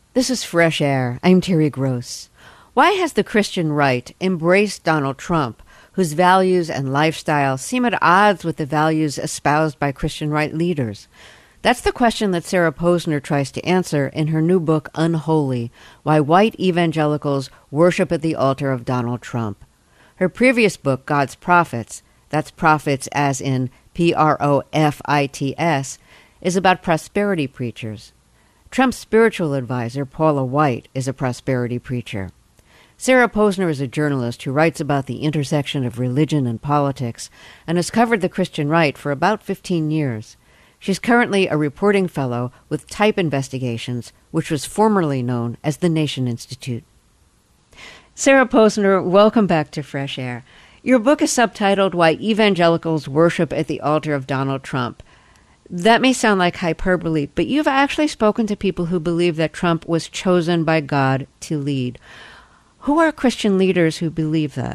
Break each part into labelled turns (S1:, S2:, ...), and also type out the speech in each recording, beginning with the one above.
S1: This is Fresh Air. I'm Terry Gross. Why has the Christian right embraced Donald Trump, whose values and lifestyle seem at odds with the values espoused by Christian right leaders? That's the question that Sarah Posner tries to answer in her new book, Unholy: Why White Evangelicals Worship at the Altar of Donald Trump. Her previous book, God's Prophets, that's prophets as in Profits, is about prosperity preachers. Trump's spiritual advisor, Paula White, is a prosperity preacher. Sarah Posner is a journalist who writes about the intersection of religion and politics and has covered the Christian right for about 15 years. She's currently a reporting fellow with Type Investigations, which was formerly known as the Nation Institute. Sarah Posner, welcome back to Fresh Air. Your book is subtitled Why Evangelicals Worship at the Altar of Donald Trump. That may sound like hyperbole, but you've actually spoken to people who believe that Trump was chosen by God to lead. Who are Christian leaders who believe that?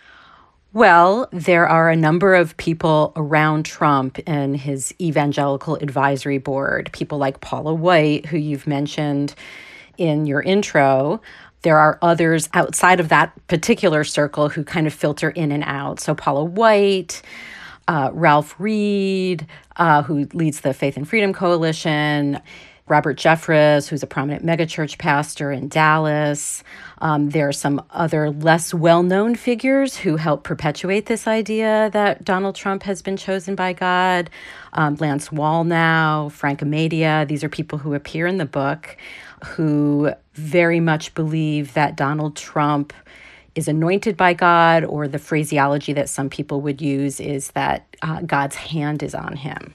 S2: Well, there are a number of people around Trump and his evangelical advisory board, people like Paula White, who you've mentioned in your intro. There are others outside of that particular circle who kind of filter in and out. So Paula White, Ralph Reed, who leads the Faith and Freedom Coalition, Robert Jeffress, who's a prominent megachurch pastor in Dallas. There are some other less well-known figures who help perpetuate this idea that Donald Trump has been chosen by God. Lance Wallnau, Frank Amadia, these are people who appear in the book who very much believe that Donald Trump is anointed by God, or the phraseology that some people would use is that God's hand is on him.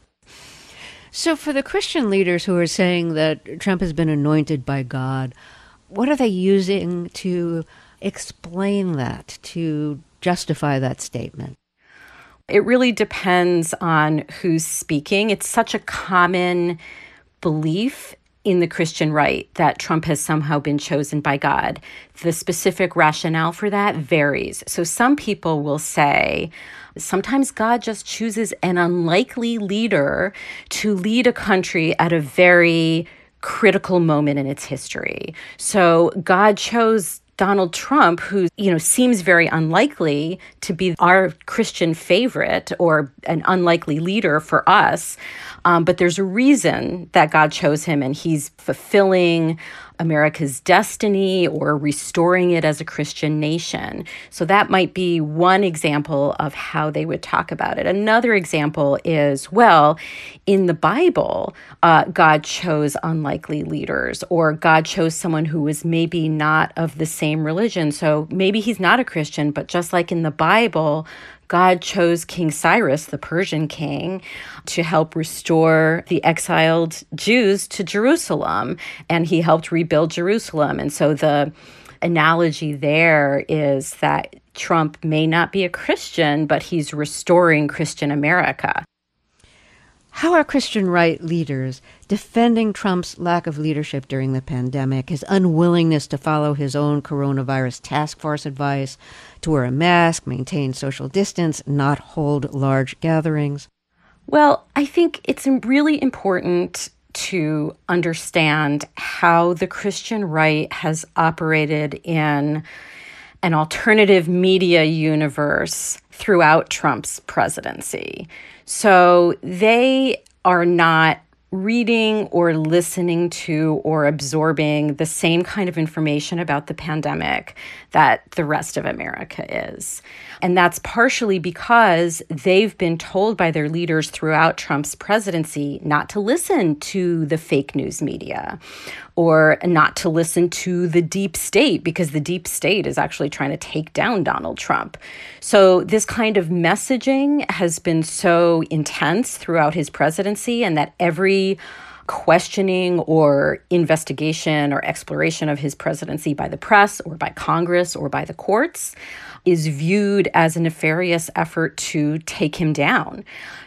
S1: So for the Christian leaders who are saying that Trump has been anointed by God, what are they using to explain that, to justify that statement?
S2: It really depends on who's speaking. It's such a common belief in the Christian right that Trump has somehow been chosen by God. The specific rationale for that varies. So some people will say, sometimes God just chooses an unlikely leader to lead a country at a very critical moment in its history. So God chose Donald Trump, who, seems very unlikely to be our Christian favorite or an unlikely leader for us. But there's a reason that God chose him, and he's fulfilling America's destiny or restoring it as a Christian nation. So that might be one example of how they would talk about it. Another example is, in the Bible, God chose unlikely leaders, or God chose someone who was maybe not of the same religion. So maybe he's not a Christian, but just like in the Bible, God chose King Cyrus, the Persian king, to help restore the exiled Jews to Jerusalem, and he helped rebuild Jerusalem. And so the analogy there is that Trump may not be a Christian, but he's restoring Christian America.
S1: How are Christian right leaders defending Trump's lack of leadership during the pandemic, his unwillingness to follow his own coronavirus task force advice, to wear a mask, maintain social distance, not hold large gatherings?
S2: Well, I think it's really important to understand how the Christian right has operated in an alternative media universe throughout Trump's presidency. So they are not reading or listening to or absorbing the same kind of information about the pandemic that the rest of America is. And that's partially because they've been told by their leaders throughout Trump's presidency not to listen to the fake news media or not to listen to the deep state, because the deep state is actually trying to take down Donald Trump. So this kind of messaging has been so intense throughout his presidency, and that every questioning or investigation or exploration of his presidency by the press or by Congress or by the courts is viewed as a nefarious effort to take him down.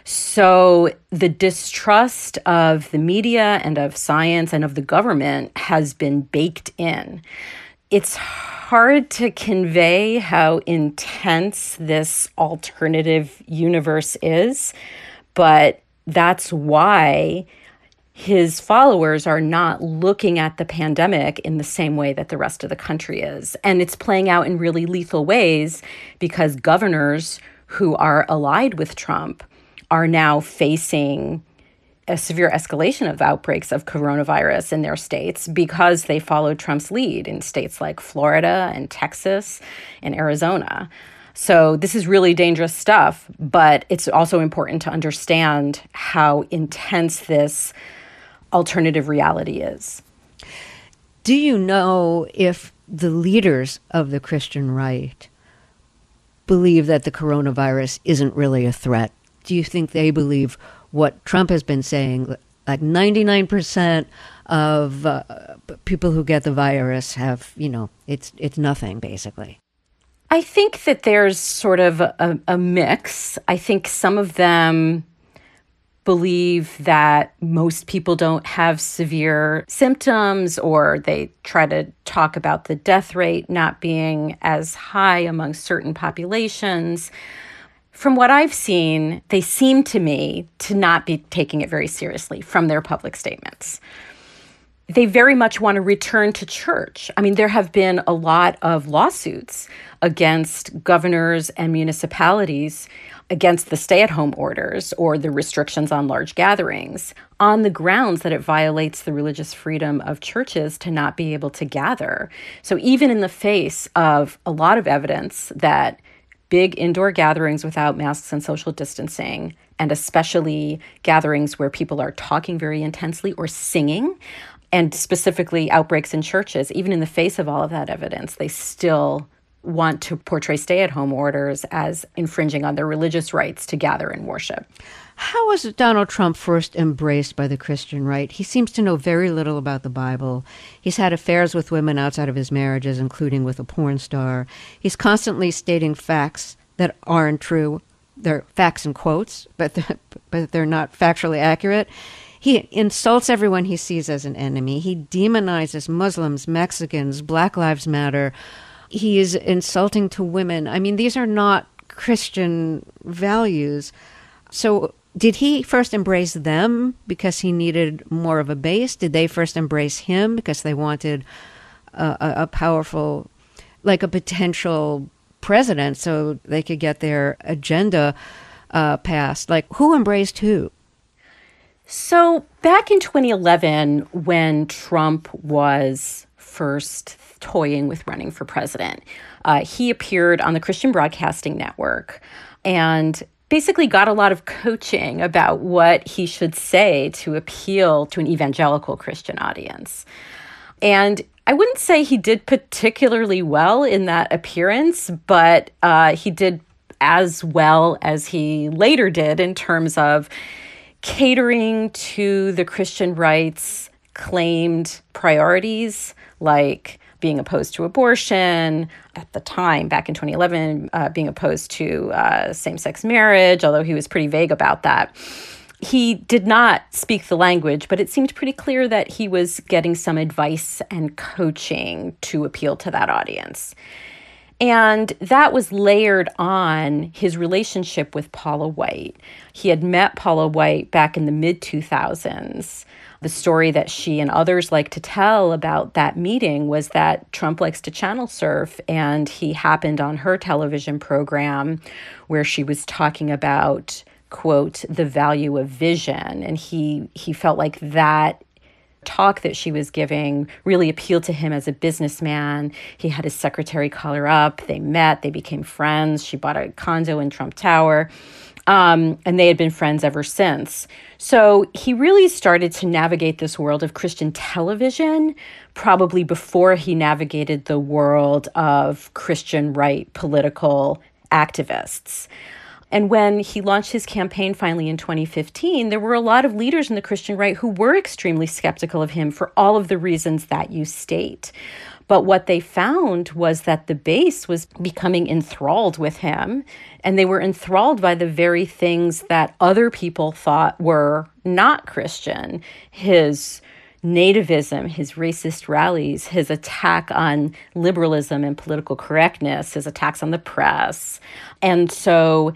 S2: So the distrust of the media and of science and of the government has been baked in. It's hard to convey how intense this alternative universe is, but that's why his followers are not looking at the pandemic in the same way that the rest of the country is. And it's playing out in really lethal ways because governors who are allied with Trump are now facing a severe escalation of outbreaks of coronavirus in their states because they followed Trump's lead in states like Florida and Texas and Arizona. So this is really dangerous stuff, but it's also important to understand how intense this alternative reality is.
S1: Do you know if the leaders of the Christian right believe that the coronavirus isn't really a threat? Do you think they believe what Trump has been saying, like 99% of people who get the virus have, it's nothing, basically?
S2: I think that there's sort of a mix. I think some of them believe that most people don't have severe symptoms, or they try to talk about the death rate not being as high among certain populations. From what I've seen, they seem to me to not be taking it very seriously from their public statements. They very much want to return to church. I mean, there have been a lot of lawsuits against governors and municipalities against the stay-at-home orders or the restrictions on large gatherings on the grounds that it violates the religious freedom of churches to not be able to gather. So even in the face of a lot of evidence that big indoor gatherings without masks and social distancing, and especially gatherings where people are talking very intensely or singing, and specifically outbreaks in churches, even in the face of all of that evidence, they still want to portray stay-at-home orders as infringing on their religious rights to gather and worship.
S1: How was Donald Trump first embraced by the Christian right? He seems to know very little about the Bible. He's had affairs with women outside of his marriages, including with a porn star. He's constantly stating facts that aren't true. They're facts in quotes, but they're not factually accurate. He insults everyone he sees as an enemy. He demonizes Muslims, Mexicans, Black Lives Matter. He is insulting to women. I mean, these are not Christian values. So did he first embrace them because he needed more of a base? Did they first embrace him because they wanted a powerful, like a potential president so they could get their agenda passed? Like, who embraced who?
S2: So back in 2011, when Trump was first toying with running for president, he appeared on the Christian Broadcasting Network and basically got a lot of coaching about what he should say to appeal to an evangelical Christian audience. And I wouldn't say he did particularly well in that appearance, but he did as well as he later did in terms of catering to the Christian right's claimed priorities, like being opposed to abortion at the time, back in 2011, being opposed to same-sex marriage, although he was pretty vague about that. He did not speak the language, but it seemed pretty clear that he was getting some advice and coaching to appeal to that audience. And that was layered on his relationship with Paula White. He had met Paula White back in the mid-2000s. The story that she and others like to tell about that meeting was that Trump likes to channel surf, and he happened on her television program where she was talking about, quote, the value of vision. And he felt like that talk that she was giving really appealed to him as a businessman. He had his secretary call her up. They met. They became friends. She bought a condo in Trump Tower. And they had been friends ever since. So he really started to navigate this world of Christian television probably before he navigated the world of Christian right political activists. And when he launched his campaign finally in 2015, there were a lot of leaders in the Christian right who were extremely skeptical of him for all of the reasons that you state. But what they found was that the base was becoming enthralled with him, and they were enthralled by the very things that other people thought were not Christian. His nativism, his racist rallies, his attack on liberalism and political correctness, his attacks on the press. And so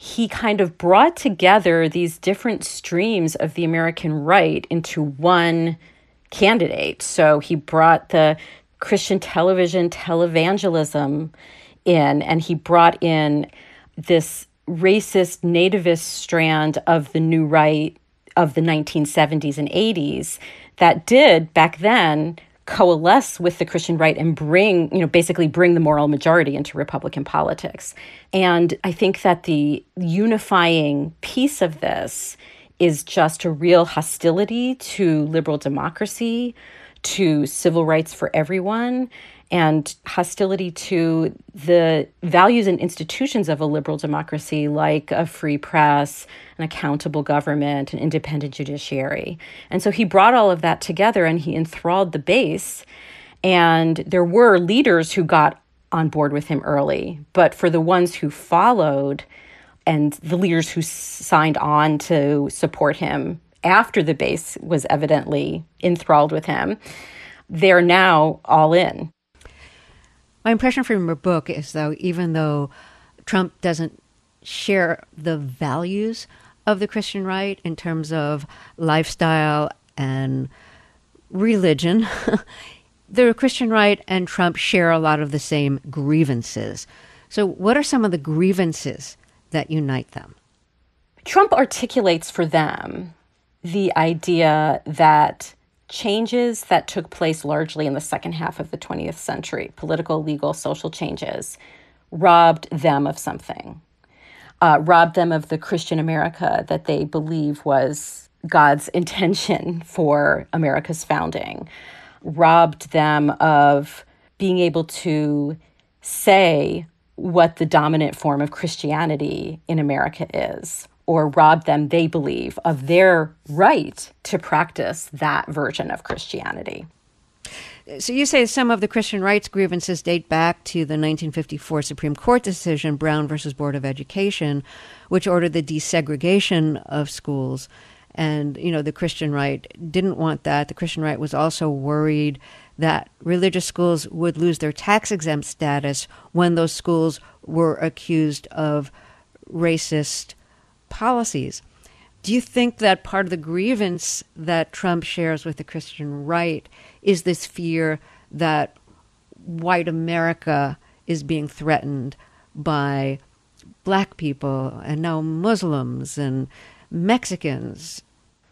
S2: he kind of brought together these different streams of the American right into one candidate. So he brought the Christian television televangelism in, and he brought in this racist nativist strand of the new right of the 1970s and 80s that did back then coalesce with the Christian right and basically bring the moral majority into Republican politics. And I think that the unifying piece of this is just a real hostility to liberal democracy, to civil rights for everyone, and hostility to the values and institutions of a liberal democracy, like a free press, an accountable government, an independent judiciary. And so he brought all of that together and he enthralled the base. And there were leaders who got on board with him early. But for the ones who followed and the leaders who signed on to support him after the base was evidently enthralled with him, they're now all in.
S1: My impression from your book is, though, even though Trump doesn't share the values of the Christian right in terms of lifestyle and religion, the Christian right and Trump share a lot of the same grievances. So what are some of the grievances that unite them?
S2: Trump articulates for them the idea that changes that took place largely in the second half of the 20th century, political, legal, social changes, robbed them of something, robbed them of the Christian America that they believe was God's intention for America's founding, robbed them of being able to say what the dominant form of Christianity in America is, or robbed them, they believe, of their right to practice that version of Christianity.
S1: So you say some of the Christian rights grievances date back to the 1954 Supreme Court decision, Brown versus Board of Education, which ordered the desegregation of schools. And, the Christian right didn't want that. The Christian right was also worried that religious schools would lose their tax-exempt status when those schools were accused of racist policies. Do you think that part of the grievance that Trump shares with the Christian right is this fear that white America is being threatened by Black people and now Muslims and Mexicans?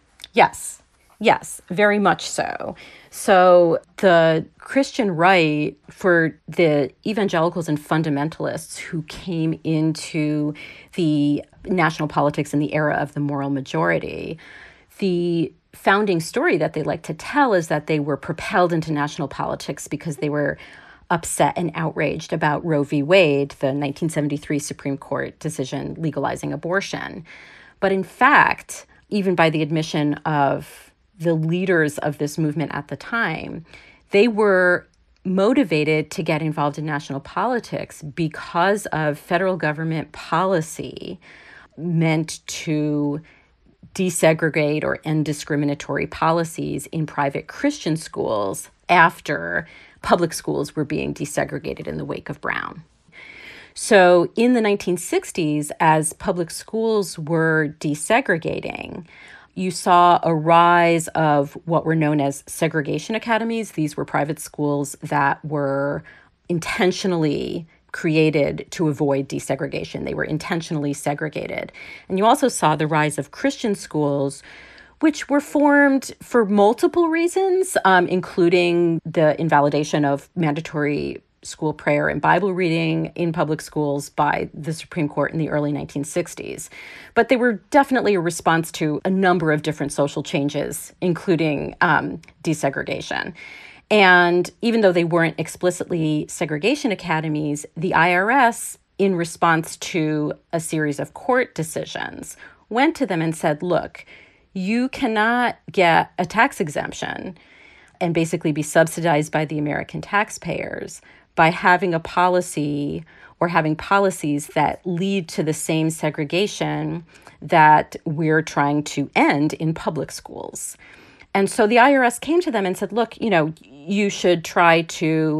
S2: Yes, very much so. So the Christian right, for the evangelicals and fundamentalists who came into the national politics in the era of the moral majority, the founding story that they like to tell is that they were propelled into national politics because they were upset and outraged about Roe v. Wade, the 1973 Supreme Court decision legalizing abortion. But in fact, even by the admission of the leaders of this movement at the time, they were motivated to get involved in national politics because of federal government policy meant to desegregate or end discriminatory policies in private Christian schools after public schools were being desegregated in the wake of Brown. So in the 1960s, as public schools were desegregating, you saw a rise of what were known as segregation academies. These were private schools that were intentionally created to avoid desegregation. They were intentionally segregated. And you also saw the rise of Christian schools, which were formed for multiple reasons, including the invalidation of mandatory school prayer and Bible reading in public schools by the Supreme Court in the early 1960s. But they were definitely a response to a number of different social changes, including desegregation. And even though they weren't explicitly segregation academies, the IRS, in response to a series of court decisions, went to them and said, look, you cannot get a tax exemption and basically be subsidized by the American taxpayers by having a policy or having policies that lead to the same segregation that we're trying to end in public schools. And so the IRS came to them and said, look, you should try to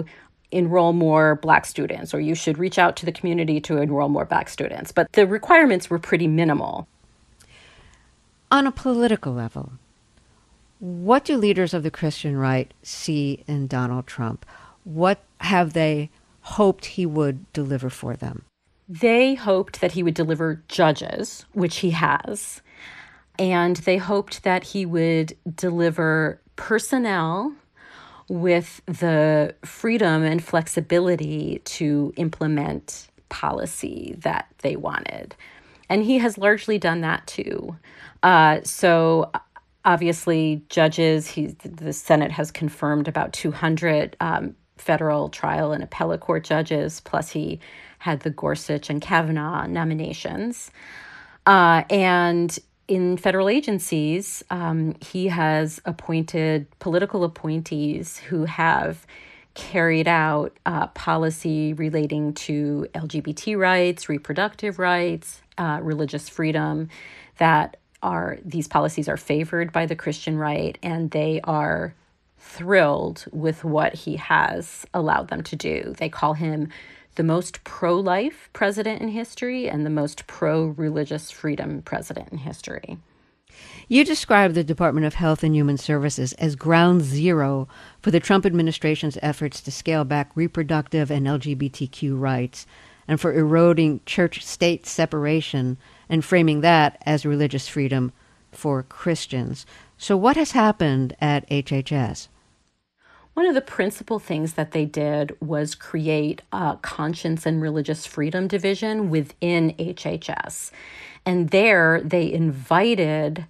S2: enroll more Black students, or you should reach out to the community to enroll more Black students. But the requirements were pretty minimal.
S1: On a political level, what do leaders of the Christian right see in Donald Trump? What have they hoped he would deliver for them?
S2: They hoped that he would deliver judges, which he has. And they hoped that he would deliver personnel with the freedom and flexibility to implement policy that they wanted. And he has largely done that too. So obviously, judges, the Senate has confirmed about 200 federal trial and appellate court judges, plus he had the Gorsuch and Kavanaugh nominations. And in federal agencies, he has appointed political appointees who have carried out policy relating to LGBT rights, reproductive rights, religious freedom, these policies are favored by the Christian right, and they are thrilled with what he has allowed them to do. They call him the most pro-life president in history and the most pro-religious freedom president in history.
S1: You described the Department of Health and Human Services as ground zero for the Trump administration's efforts to scale back reproductive and LGBTQ rights and for eroding church-state separation and framing that as religious freedom for Christians. So what has happened at HHS?
S2: One of the principal things that they did was create a conscience and religious freedom division within HHS. And there they invited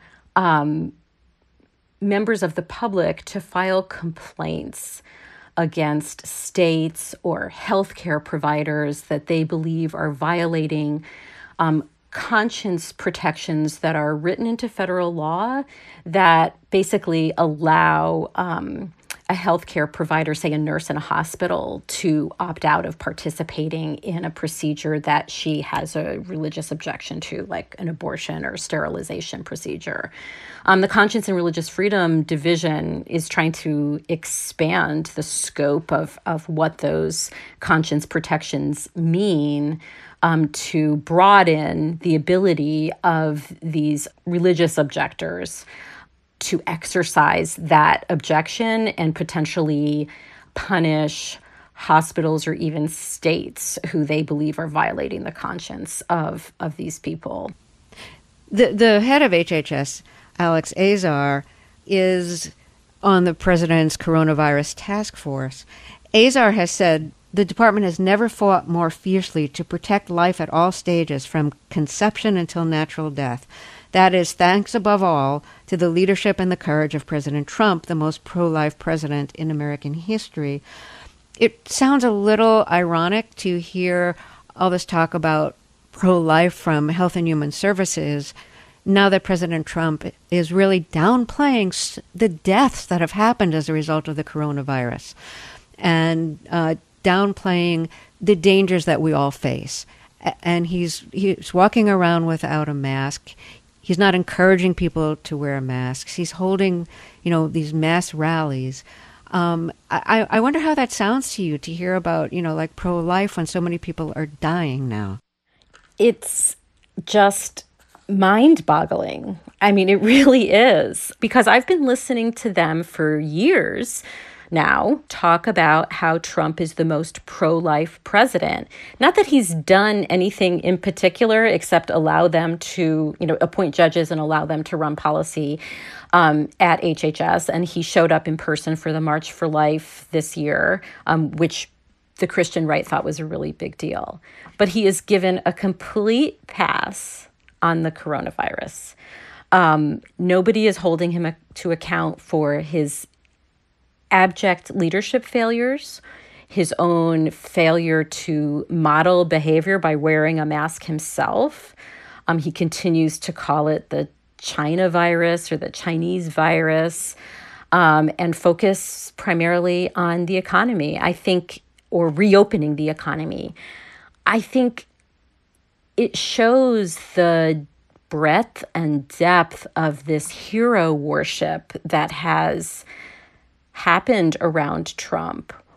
S2: members of the public to file complaints against states or healthcare providers that they believe are violating conscience protections that are written into federal law that basically allow a healthcare provider, say a nurse in a hospital, to opt out of participating in a procedure that she has a religious objection to, like an abortion or sterilization procedure. The Conscience and Religious Freedom Division is trying to expand the scope of what those conscience protections mean, to broaden the ability of these religious objectors to exercise that objection and potentially punish hospitals or even states who they believe are violating the conscience of these people.
S1: The head of HHS, Alex Azar, is on the president's coronavirus task force. Azar has said the department has never fought more fiercely to protect life at all stages, from conception until natural death. That is thanks above all to the leadership and the courage of President Trump, the most pro-life president in American history. It sounds a little ironic to hear all this talk about pro-life from Health and Human Services now that President Trump is really downplaying the deaths that have happened as a result of the coronavirus and downplaying the dangers that we all face. And he's walking around without a mask. He's not encouraging people to wear masks. He's holding, these mass rallies. I wonder how that sounds to you to hear about, like pro-life when so many people are dying now.
S2: It's just mind-boggling. I mean, it really is, because I've been listening to them for years now talk about how Trump is the most pro-life president. Not that he's done anything in particular except allow them to, appoint judges and allow them to run policy at HHS. And he showed up in person for the March for Life this year, which the Christian right thought was a really big deal. But he is given a complete pass on the coronavirus. Nobody is holding him to account for his abject leadership failures, his own failure to model behavior by wearing a mask himself. He continues to call it the China virus or the Chinese virus, and focus primarily on the economy, I think, or reopening the economy. I think it shows the breadth and depth of this hero worship that has happened around Trump,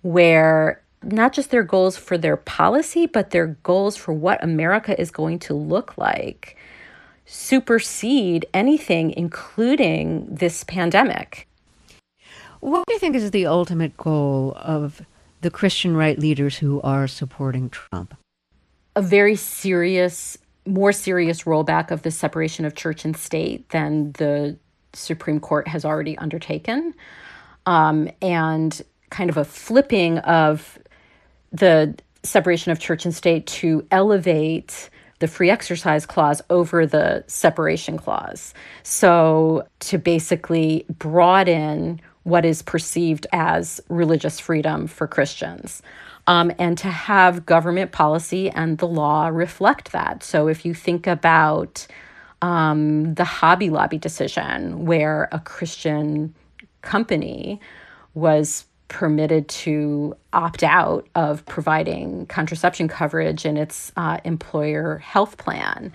S2: where not just their goals for their policy, but their goals for what America is going to look like supersede anything, including this pandemic.
S1: What do you think is the ultimate goal of the Christian right leaders who are supporting Trump?
S2: A very serious, more serious rollback of the separation of church and state than the Supreme Court has already undertaken, and kind of a flipping of the separation of church and state to elevate the free exercise clause over the separation clause. So to basically broaden what is perceived as religious freedom for Christians, and to have government policy and the law reflect that. So if you think about the Hobby Lobby decision, where a Christian company was permitted to opt out of providing contraception coverage in its employer health plan,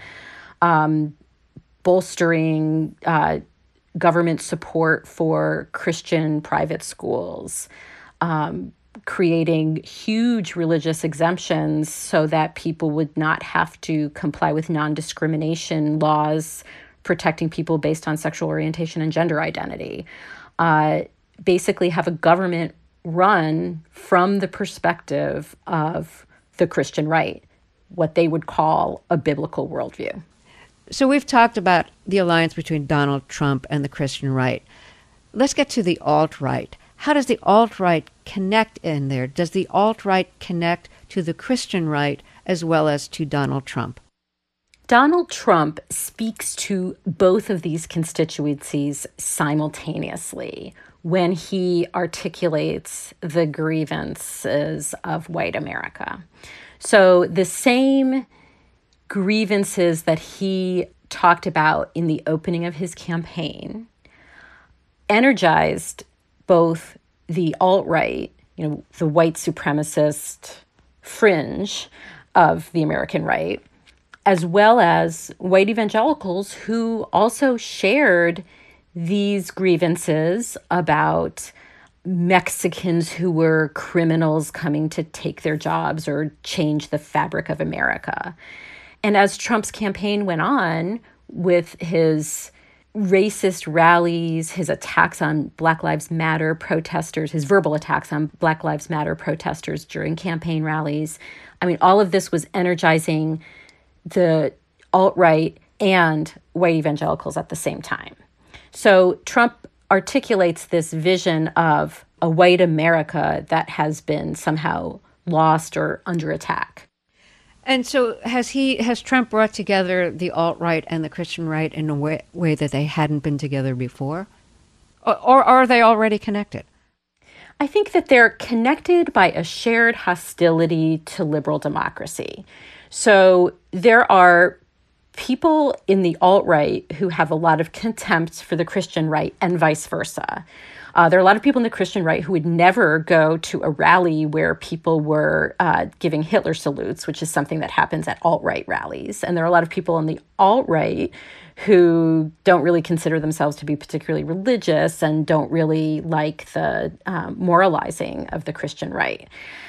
S2: bolstering government support for Christian private schools, creating huge religious exemptions so that people would not have to comply with non-discrimination laws protecting people based on sexual orientation and gender identity. Basically have a government run from the perspective of the Christian right, what they would call a biblical worldview.
S1: So we've talked about the alliance between Donald Trump and the Christian right. Let's get to the alt-right. How does the alt-right connect in there? Does the alt-right connect to the Christian right as well as to Donald Trump?
S2: Donald Trump speaks to both of these constituencies simultaneously when he articulates the grievances of white America. So the same grievances that he talked about in the opening of his campaign energized both the alt-right, the white supremacist fringe of the American right, as well as white evangelicals who also shared these grievances about Mexicans who were criminals coming to take their jobs or change the fabric of America. And as Trump's campaign went on with his racist rallies, his attacks on Black Lives Matter protesters, his verbal attacks on Black Lives Matter protesters during campaign rallies, all of this was energizing the alt-right and white evangelicals at the same time. So Trump articulates this vision of a white America that has been somehow lost or under attack.
S1: And so has Trump brought together the alt-right and the Christian right in a way that they hadn't been together before? Or are they already connected?
S2: I think that they're connected by a shared hostility to liberal democracy. So there are people in the alt-right who have a lot of contempt for the Christian right and vice versa. There are a lot of people in the Christian right who would never go to a rally where people were giving Hitler salutes, which is something that happens at alt-right rallies. And there are a lot of people in the alt-right who don't really consider themselves to be particularly religious and don't really like the moralizing of the Christian right.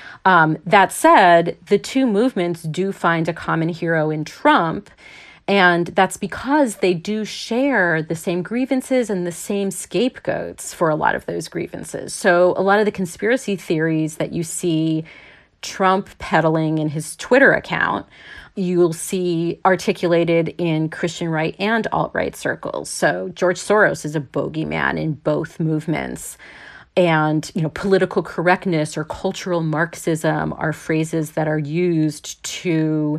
S2: That said, the two movements do find a common hero in Trump, and that's because they do share the same grievances and the same scapegoats for a lot of those grievances. So a lot of the conspiracy theories that you see Trump peddling in his Twitter account, you'll see articulated in Christian right and alt-right circles. So George Soros is a bogeyman in both movements. And, political correctness or cultural Marxism are phrases that are used to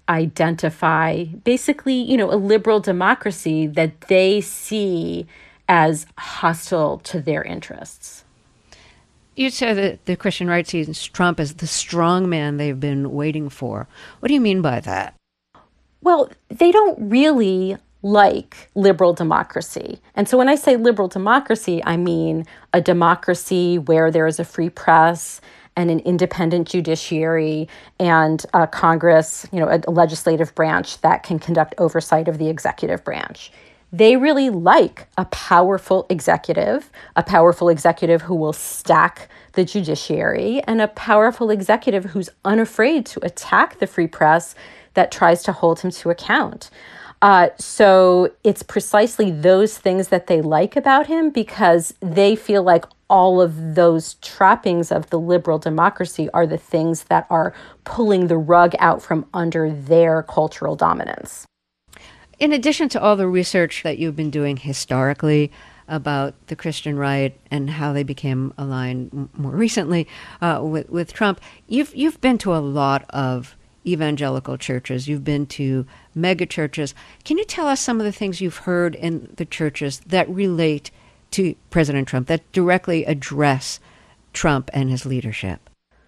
S2: identify basically, a liberal democracy that they see as hostile to their interests.
S1: You said that the Christian right sees Trump as the strong man they've been waiting for. What do you mean by that?
S2: Well, they don't really like liberal democracy. And so when I say liberal democracy, I mean a democracy where there is a free press and an independent judiciary and a Congress, a legislative branch that can conduct oversight of the executive branch. They really like a powerful executive who will stack the judiciary, and a powerful executive who's unafraid to attack the free press that tries to hold him to account. So it's precisely those things that they like about him, because they feel like all of those trappings of the liberal democracy are the things that are pulling the rug out from under their cultural dominance.
S1: In addition to all the research that you've been doing historically about the Christian right and how they became aligned more recently with Trump, you've been to a lot of evangelical churches. You've been to mega churches. Can you tell us some of the things you've heard in the churches that relate to President Trump, that directly address Trump and his leadership?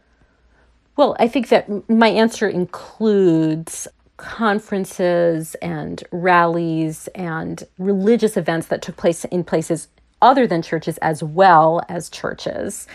S2: Well, I think that my answer includes conferences and rallies and religious events that took place in places other than churches as well as churches.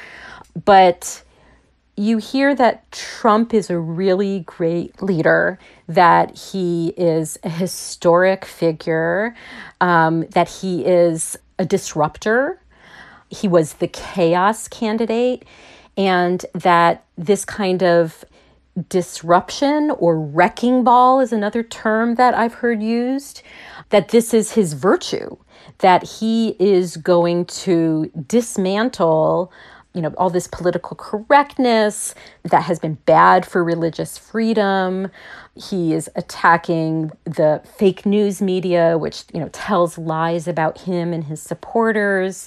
S2: But you hear that Trump is a really great leader, that he is a historic figure, that he is a disruptor. He was the chaos candidate, and that this kind of disruption, or wrecking ball is another term that I've heard used, that this is his virtue, that he is going to dismantle all this political correctness that has been bad for religious freedom. He is attacking the fake news media, which, tells lies about him and his supporters.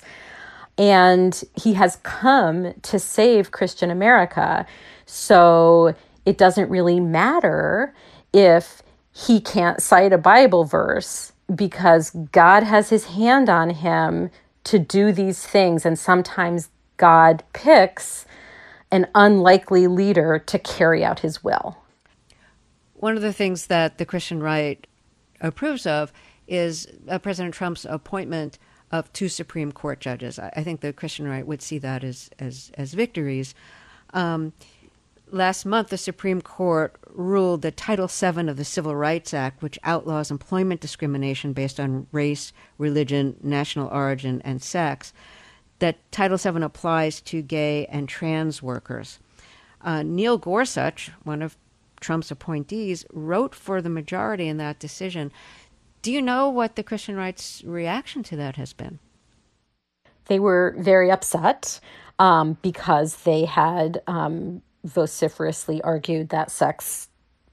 S2: And he has come to save Christian America. So it doesn't really matter if he can't cite a Bible verse, because God has his hand on him to do these things. And sometimes God picks an unlikely leader to carry out his will.
S1: One of the things that the Christian right approves of is President Trump's appointment of 2 Supreme Court judges. I think the Christian right would see that as victories. Last month, the Supreme Court ruled that Title VII of the Civil Rights Act, which outlaws employment discrimination based on race, religion, national origin, and sex, that Title VII applies to gay and trans workers. Neil Gorsuch, one of Trump's appointees, wrote for the majority in that decision. Do you know what the Christian right's reaction to that has been?
S2: They were very upset because they had vociferously argued that sex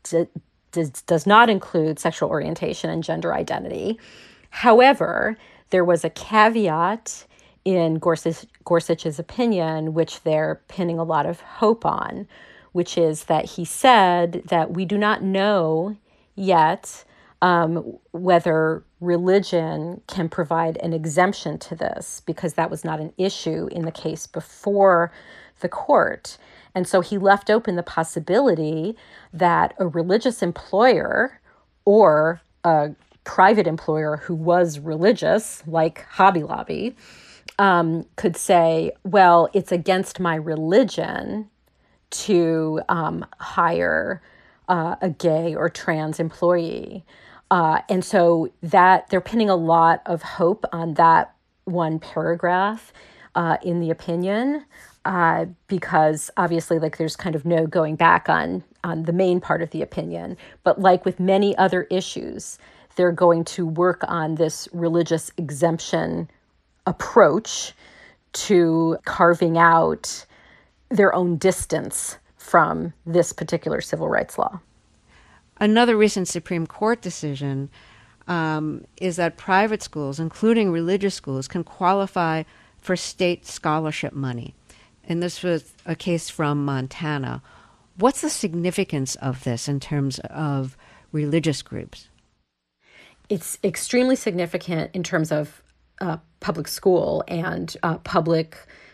S2: does not include sexual orientation and gender identity. However, there was a caveat in Gorsuch's opinion, which they're pinning a lot of hope on, which is that he said that we do not know yet whether religion can provide an exemption to this, because that was not an issue in the case before the court. And so he left open the possibility that a religious employer or a private employer who was religious, like Hobby Lobby, could say, well, it's against my religion to hire a gay or trans employee. And so that they're pinning a lot of hope on that one paragraph in the opinion, because obviously, there's kind of no going back on the main part of the opinion. But like with many other issues, they're going to work on this religious exemption approach to carving out their own distance from this particular civil rights law.
S1: Another recent Supreme Court decision is that private schools, including religious schools, can qualify for state scholarship money. And this was a case from Montana. What's the significance of this in terms of religious groups?
S2: It's extremely significant in terms of public school and public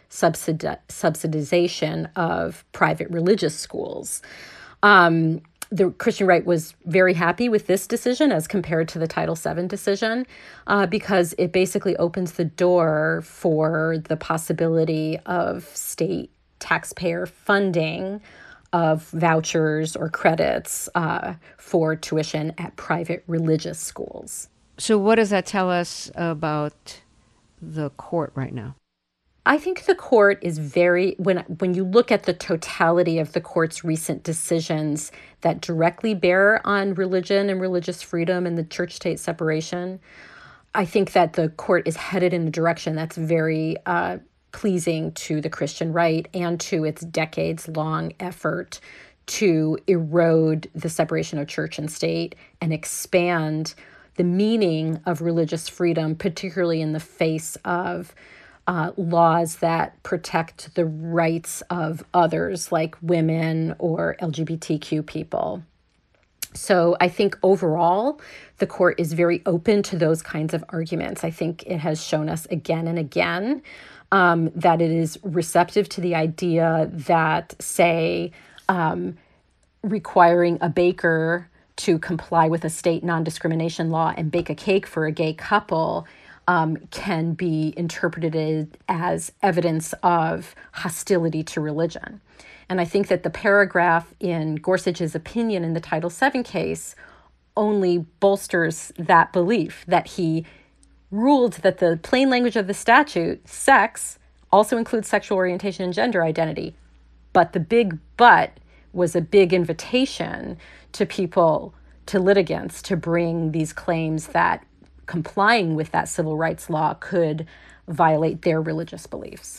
S2: subsidization of private religious schools. The Christian right was very happy with this decision as compared to the Title VII decision, because it basically opens the door for the possibility of state taxpayer funding of vouchers or credits for tuition at private religious schools.
S1: So what does that tell us about the court right now?
S2: I think the court is when you look at the totality of the court's recent decisions that directly bear on religion and religious freedom and the church-state separation, I think that the court is headed in a direction that's very pleasing to the Christian right and to its decades-long effort to erode the separation of church and state and expand the meaning of religious freedom, particularly in the face of laws that protect the rights of others, like women or LGBTQ people. So I think overall, the court is very open to those kinds of arguments. I think it has shown us again and again that it is receptive to the idea that, say, requiring a baker to comply with a state non-discrimination law and bake a cake for a gay couple can be interpreted as evidence of hostility to religion. And I think that the paragraph in Gorsuch's opinion in the Title VII case only bolsters that belief, that he ruled that the plain language of the statute, sex, also includes sexual orientation and gender identity. But the big but was a big invitation to people, to litigants, to bring these claims that complying with that civil rights law could violate their religious beliefs.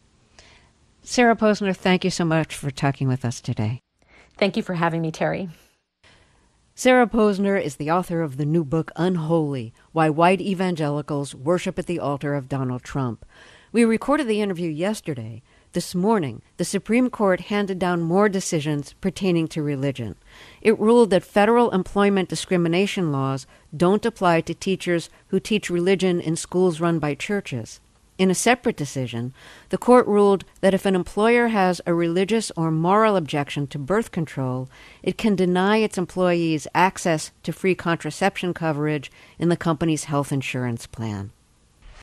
S1: Sarah Posner, thank you so much for talking with us today.
S2: Thank you for having me, Terry.
S1: Sarah Posner is the author of the new book, Unholy: Why White Evangelicals Worship at the Altar of Donald Trump. We recorded the interview yesterday. This morning, the Supreme Court handed down more decisions pertaining to religion. It ruled that federal employment discrimination laws don't apply to teachers who teach religion in schools run by churches. In a separate decision, the court ruled that if an employer has a religious or moral objection to birth control, it can deny its employees access to free contraception coverage in the company's health insurance plan.